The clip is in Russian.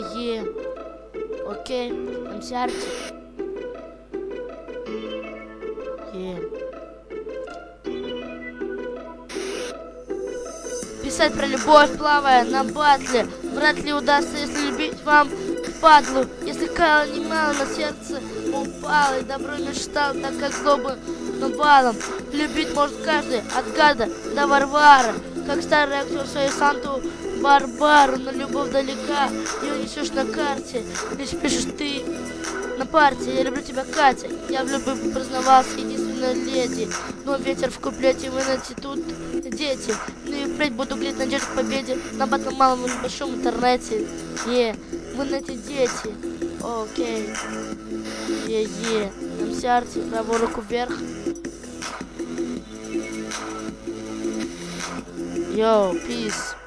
Е-е. Окей, МС Арти. Писать про любовь, плавая на батле. Вряд ли удастся, если любить вам падлу. Если каял немало, на сердце упало, и добро мечтал, так как злобу навалом. Любить может каждый, от гада до Варвара. Как старый актер свою Санту Барбару. Но любовь далека, ее несешь на карте. Лишь пишешь ты на партии. Я люблю тебя, Катя. Я в любви признавался, единственная леди. Но ветер в куплете, вы найти тут дети. Ну и впредь буду глядеть надежду к победе на батом малом и большом интернете. Вы найти дети. Окей. МС Арти, правую руку вверх. Йоу, peace.